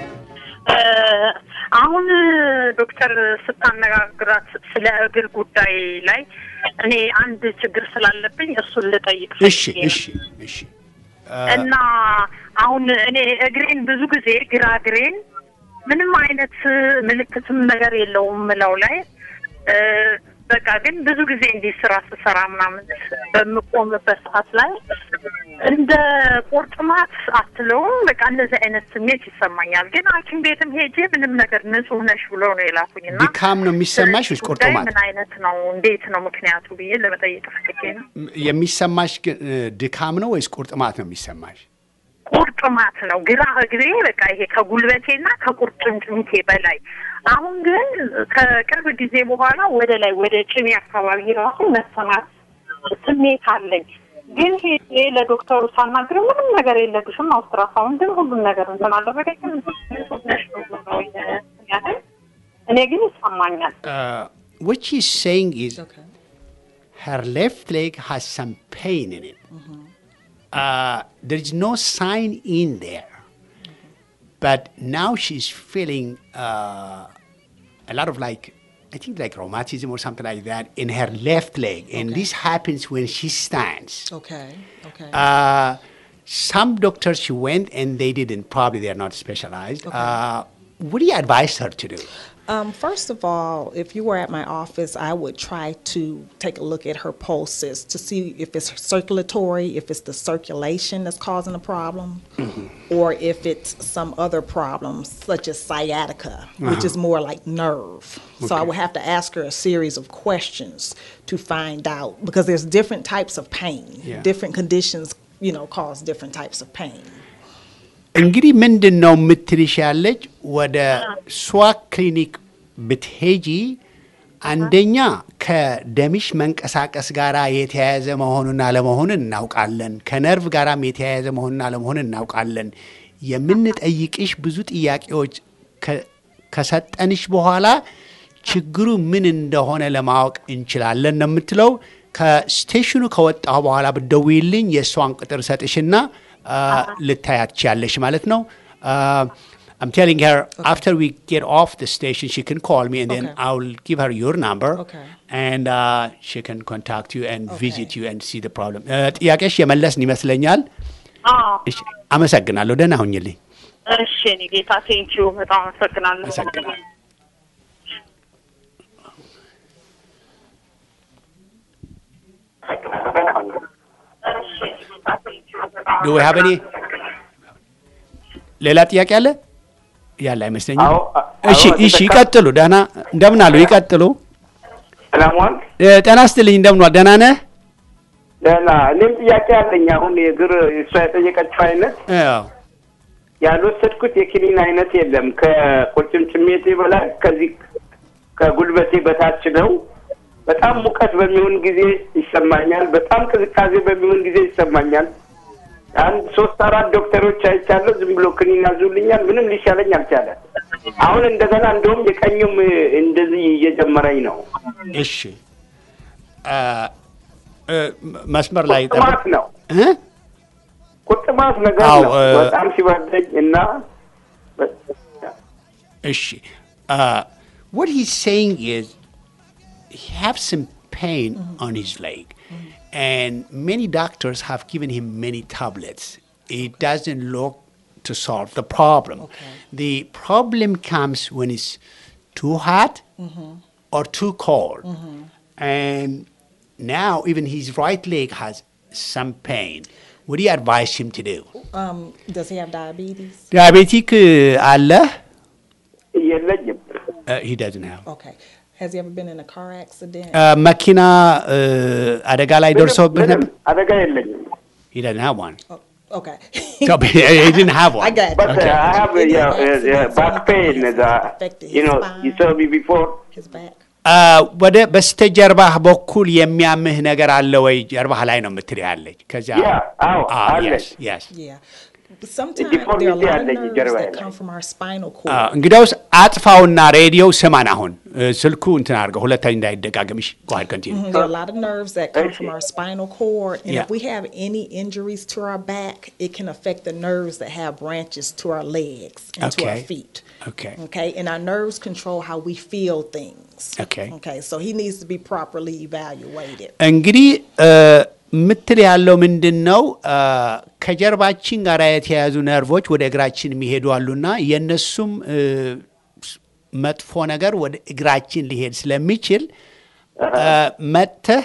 አሁን ዶክተር ስታነጋግራት ስለ እግር ጉዳይ ላይ እኔ አንድ ችግር ስላለብኝ እሱን ልጠይቅ። እሺ እሺ እሺ። እና አሁን እኔ እግሬን ብዙ ጊዜ ግራ እግሬን ምንም አይነት ምልክትም ነገር የለውም ለው ላይ በቃ ግን ብዙ ጊዜ እንዲህ ስራ ስሰራ ምናምን በምቆምበት ሰዓት ላይ እንደ ቁርጥማት አትለውም በቃ እንደዚህ አይነት ስሜት ይሰማኛል። ግን ሐኪም ቤትም ሄጄ ምንም ነገር ንጹህ ነሽ ብሎ ነው የላኩኝና ድካም ነው የሚሰማሽ ወይስ ቁርጥማት? ምን አይነት ነው እንዴት ነው ምክንያቱ ብዬ ለመጠየቅ ፈልጌ ነው። የሚሰማሽ ድካም ነው ወይስ ቁርጥማት ነው የሚሰማሽ? ቁርጥማት ነው ግራ እግሬ በቃ ይሄ ከጉልበቴና ከቁርጭምጭሚቴ በላይ። አሁን ግን ከቅርብ ጊዜ በኋላ ወደ ላይ ወደ ጭኔ አካባቢ ራሱ መሰማት ስሜት አለኝ። ግን ይሄ ለዶክተሩ ሳናግር ምንም ነገር የለብሽም አውስትራሳውንድም ሁሉም ነገር እንትን አደረገኝ። እኔ ግን ይሰማኛል። What she's saying is her left leg has some pain in it. There is no sign in there. But now she's feeling a lot of I think like rheumatism or something like that in her left leg. And this happens when she stands. Okay. Some doctors she went and they didn't, probably they're not specialized. What do you advise her to do? First of all, if you were at my office, I would try to take a look at her pulses to see if it's circulatory, if it's the circulation that's causing the problem, or if it's some other problems such as sciatica, which is more like nerve. Okay. So I would have to ask her a series of questions to find out, because there's different types of pain. Yeah. Different conditions, cause different types of pain. እንግዲህ ምንድን ነው የምትልሽ ያለች ወደ ስዋክ ክሊኒክ ብትሄጂ አንደኛ ከደምሽ መንቀሳቀስ ጋራ የተያያዘ መሆኑን አለመሆኑን እናውቃለን። ከነርቭ ጋራም የተያያዘ መሆኑን አለመሆኑን እናውቃለን። የምንጠይቅሽ ብዙ ጥያቄዎች ከሰጠንሽ በኋላ ችግሩ ምን እንደሆነ ለማወቅ እንችላለን ነው የምትለው። ከስቴሽኑ ከወጣሁ በኋላ ብትደውይልኝ የእሷን ቁጥር ሰጥሽና ልታያት ያለሽ ማለት ነው። I'm telling her after we get off the station she can call me and then I'll give her your number and she can contact you and visit you and see the problem. ጥያቄሽ የመለስን ይመስለኛል። እሺ አመሰግናለሁ። ደህና ሁኚልኝ። እሺ እኔ ጌታ ቴንኪው በጣም አመሰግናለሁ። Do we have any? ሌላ ጥያቄ አለ? ያለ አይመስለኝም። እሺ ይቀጥሉ። ደህና እንደምን አሉ? ይቀጥሉ። ሰላም ጤና ይስጥልኝ። እንደምን ዋል? ደህና ነህ? ደህና። እኔም ጥያቄ አለኝ። አሁን የእግር እሷ የጠየቀችው አይነት ያልወሰድኩት የክኒን አይነት የለም ከቁርጭምጭሚቴ በላይ ከዚህ ከጉልበቴ በታች ነው በጣም ሙቀት በሚሆን ጊዜ ይሰማኛል በጣም ቅዝቃዜ በሚሆን ጊዜ ይሰማኛል አንድ 3-4 ዶክተሮች አይቻለሁ ዝም ብሎ ክኒን ያዙልኛል ምንም ሊሻለኝ አልቻለም አሁን እንደገና እንደውም የቀኙም እንደዚህ እየጀመረኝ ነው እሺ መስመር ላይ ቁርጥማት ነው ቁርጥማት ነገር ነው በጣም ሲበርደኝ እና እሺ what he's saying is he has some pain on his leg and many doctors have given him many tablets it doesn't look to solve the problem the problem comes when it's too hot or too cold and now even his right leg has some pain what do you advise him to do Does he have diabetes? diabetic Allah የለኝም he doesn't have Okay. Has he ever been in a car accident? መኪና አደጋ ላይ ደርሶበት ነበር አደጋ የለኝም he doesn't have one Okay. so he didn't have one I got it. but Okay. I have back pain you know you saw me before His back. ወደ በስተጀርባህ በኩል የሚያምህ ነገር አለ ወይ ጀርባህ ላይ ነው የምትል ያለች ከዚያ yes yes Yeah. But sometimes there are a lot of nerves that come from our spinal cord. እንግዲያውስ አጥፋውና ሬዲዮ ስማን አሁን ስልኩ እንትን አድርገው ሁለተኛ እንዳይደጋገምሽ go ahead continue There are a lot of nerves that come from our spinal cord, and if we have any injuries to our back, it can affect the nerves that have branches to our legs and to our feet. Okay, and our nerves control how we feel things. Okay, so he needs to be properly evaluated. እንግዲህ ምትል ያለው ምንድነው ከጀርባችን ጋር የተያዙ ነርቮች ወደ እግራችን የሚሄዱ አሉና የነሱም መጥፎ ነገር ወደ እግራችን ሊሄድ ስለሚችል መተህ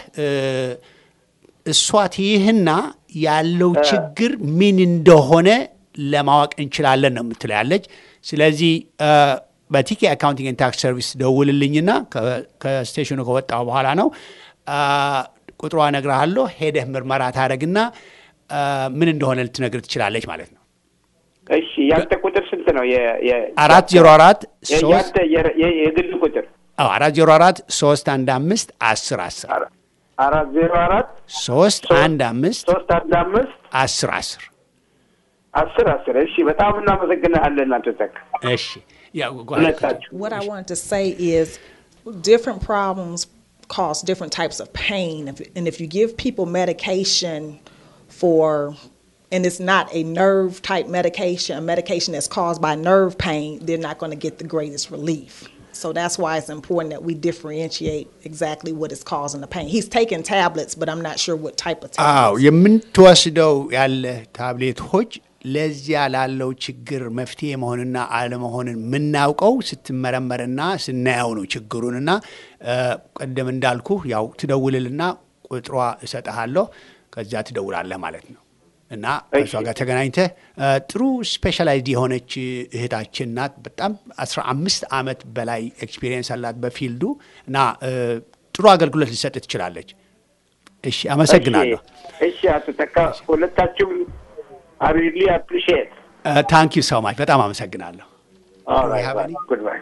እሷት ይህና ያለው ችግር ምን እንደሆነ ለማወቅ እንችላለን ነው ምትላለች ስለዚህ በቲኬ አካውንቲንግ ኤንድ ታክስ ሰርቪስ ደውልልኝና ከስቴሽኑ ከወጣው በኋላ ነው ቁጥሯ ነግራለሁ ሄደህ ምርመራ ታረግና ምን እንደሆነ ልትነግር ትችላለች ማለት ነው እሺ ያንተ ቁጥር ስንት ነው 404 3 የግል ቁጥር 404 315 10 404 315 10 እሺ በጣም እናመሰግናለን አንተ ተክ እሺ What I wanted to say is different problems cause different types of pain and if you give people medication for and it's not a nerve type medication a medication that's caused by nerve pain they're not going to get the greatest relief so that's why it's important that we differentiate exactly what is causing the pain he's taking tablets but I'm not sure what type of tablets የምንተወስደው ያለ ታብሌቶች ለዚያ ላለው ችግር መፍትሄ መሆንና አለመሆንን ምናውቀው ስትመረመርና ስናያው ነው ችግሩንና ቀደም እንዳልኩ ያው ትደውልልና ቁጥሯ እሰጣለሁ ከዛ ትደውላለህ ማለት ነው እና እሷ ጋር ተገናኝተህ ጥሩ ስፔሻላይዝድ የሆነች እህታችን ናት በጣም 15 አመት በላይ ኤክስፒሪየንስ አላት በፊልዱ እና ጥሩ አገልግሎት ሊሰጥ ትችላለች እሺ አመሰግናለሁ እሺ አትተካ ሁለታችሁ I really appreciate. Thank you so much. በጣም አመሰግናለሁ. All right. Goodbye.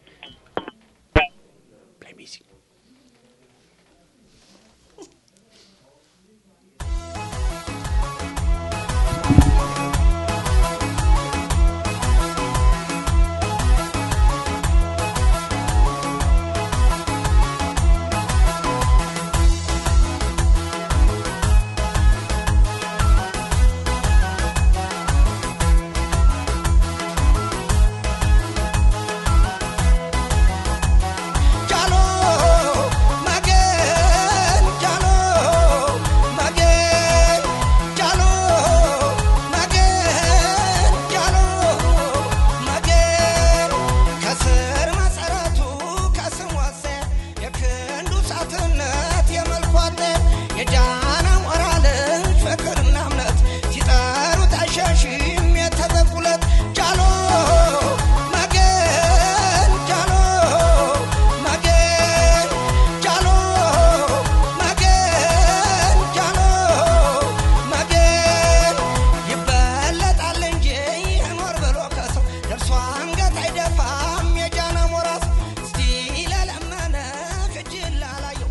Play music.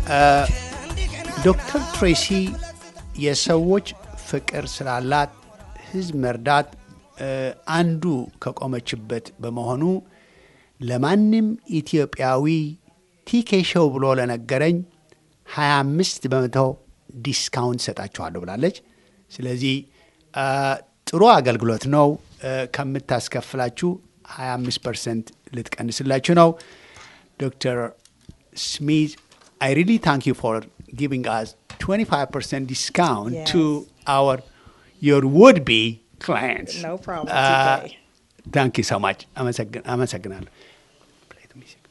ዶክተር ትሬሲ የሰዎች ፍቅር ስላላት ህዝብ መርዳት አንዱ ከቆመችበት በመሆኑ ለማንም ኢትዮጵያዊ ቲኬ ሾው ብሎ ለነገረኝ 25% ዲስካውንት ሰጣችኋለሁ ብላለች። ስለዚህ ጥሩ አገልግሎት ነው። ከምታስከፍላችሁ 25% ልትቀንስላችሁ ነው። ዶክተር ስሚዝ I really thank you for giving us 25% discount to your would-be clients. No problem. TK. Thank you so much. አመሰግናለሁ። Play the music.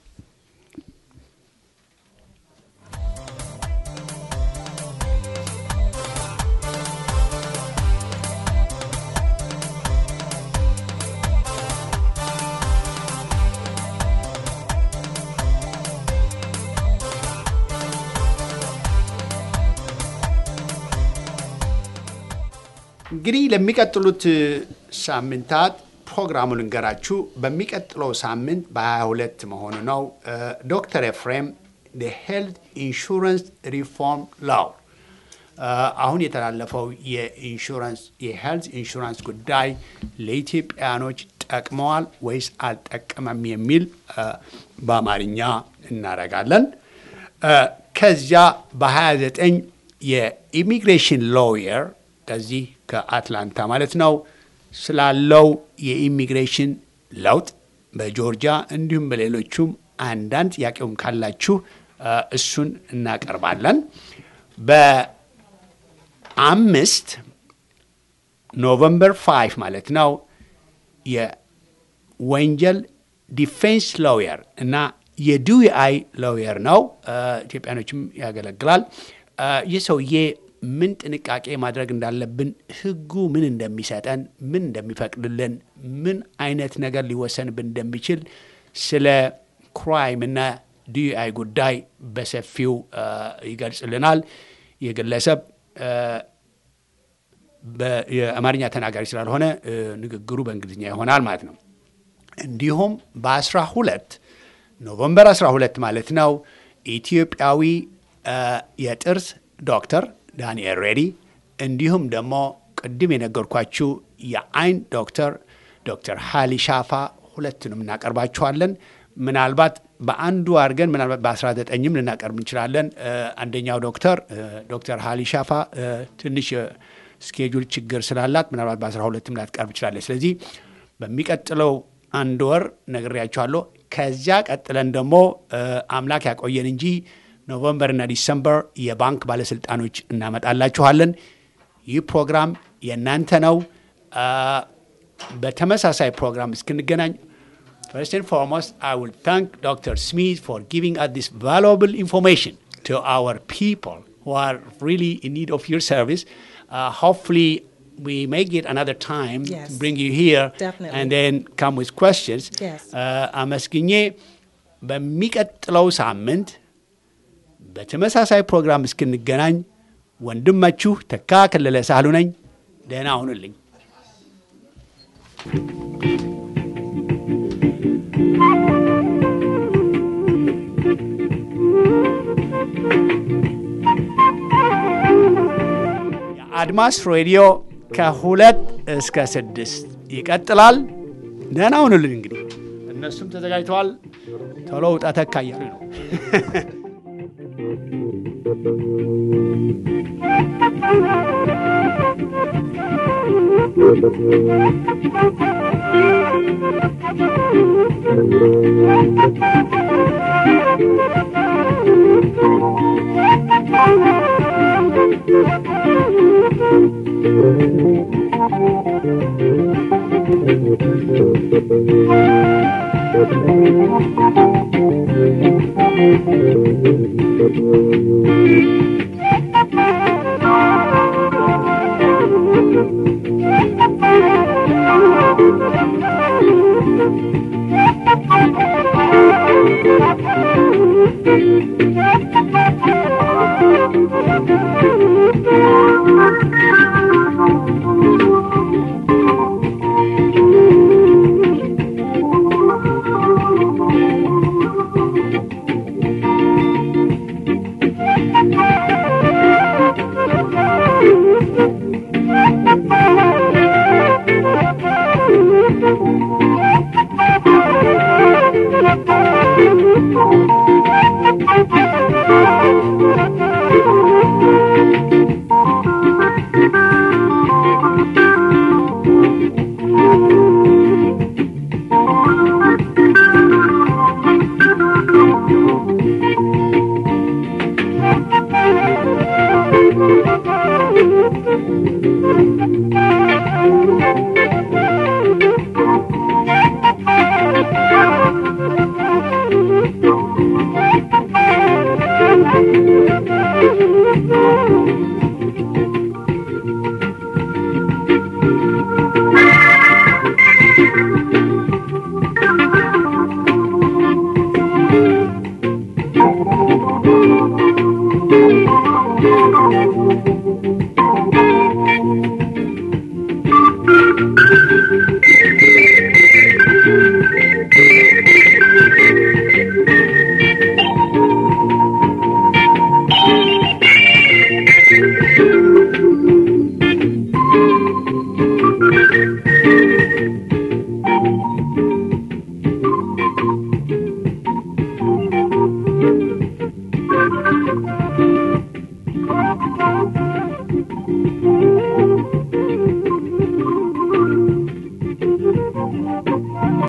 እንግዲህ ለሚቀጥሉት ሳምንታት ፕሮግራሙን ልንገራችሁ። በሚቀጥለው ሳምንት በ22 መሆኑ ነው ዶክተር ኤፍሬም the health insurance reform law አሁን የተላለፈው የሄልት ኢንሹራንስ ጉዳይ ለኢትዮጵያኖች ጠቅመዋል ወይስ አልጠቀመም የሚል በአማርኛ እናረጋለን። ከዚያ በ29 የኢሚግሬሽን ሎየር ከዚህ ከአትላንታ ማለት ነው ስላለው የኢሚግሬሽን ለውጥ በጆርጂያ እንዲሁም በሌሎቹም አንዳንድ ጥያቄውም ካላችሁ እሱን እናቀርባለን። በ5 ኖቨምበር 5 ማለት ነው የወንጀል ዲፌንስ ሎየር እና የዲዩአይ ሎየር ነው። ኢትዮጵያኖችም ያገለግላል። ይህ ሰውዬ ምን ጥንቃቄ ማድረግ እንዳለብን፣ ህጉ ምን እንደሚሰጠን፣ ምን እንደሚፈቅድልን፣ ምን አይነት ነገር ሊወሰንብን እንደሚችል ስለ ክራይም እና ዲዩአይ ጉዳይ በሰፊው ይገልጽልናል። የግለሰብ የአማርኛ ተናጋሪ ስላልሆነ ንግግሩ በእንግሊዝኛ ይሆናል ማለት ነው። እንዲሁም በ12 ኖቨምበር 12 ማለት ነው ኢትዮጵያዊ የጥርስ ዶክተር ዳንኤል ሬዲ እንዲሁም ደግሞ ቅድም የነገርኳችሁ የአይን ዶክተር ሃሊ ሻፋ ሁለቱንም እናቀርባችኋለን። ምናልባት በአንዱ አድርገን ምናልባት በ19ም ልናቀርብ እንችላለን። አንደኛው ዶክተር ሃሊ ሻፋ ትንሽ ስኬጁል ችግር ስላላት ምናልባት በ12ም ላትቀርብ ይችላለች። ስለዚህ በሚቀጥለው አንድ ወር ነግሬያችኋለሁ። ከዚያ ቀጥለን ደግሞ አምላክ ያቆየን እንጂ ኖቨምበር እና ዲሰምበር የባንክ ባለስልጣኖች እናመጣላችኋለን። ይህ ፕሮግራም የእናንተ ነው። በተመሳሳይ ፕሮግራም እስክንገናኝ first and foremost I will thank Dr. Smith for giving us this valuable information to our people who are really in need of your service. Hopefully we may get another time to bring you here. Definitely. And then come with questions. Yes. አመስግኜ በሚቀጥለው ሳምንት በተመሳሳይ ፕሮግራም እስክንገናኝ ወንድማችሁ ተካ ከለለ ሳህሉ ነኝ። ደህና ሁኑልኝ። የአድማስ ሬዲዮ ከ2 እስከ 6 ይቀጥላል። ደህና ሁኑልኝ። እንግዲህ እነሱም ተዘጋጅተዋል። ቶሎ ውጣ ተካ እያሉ ነው።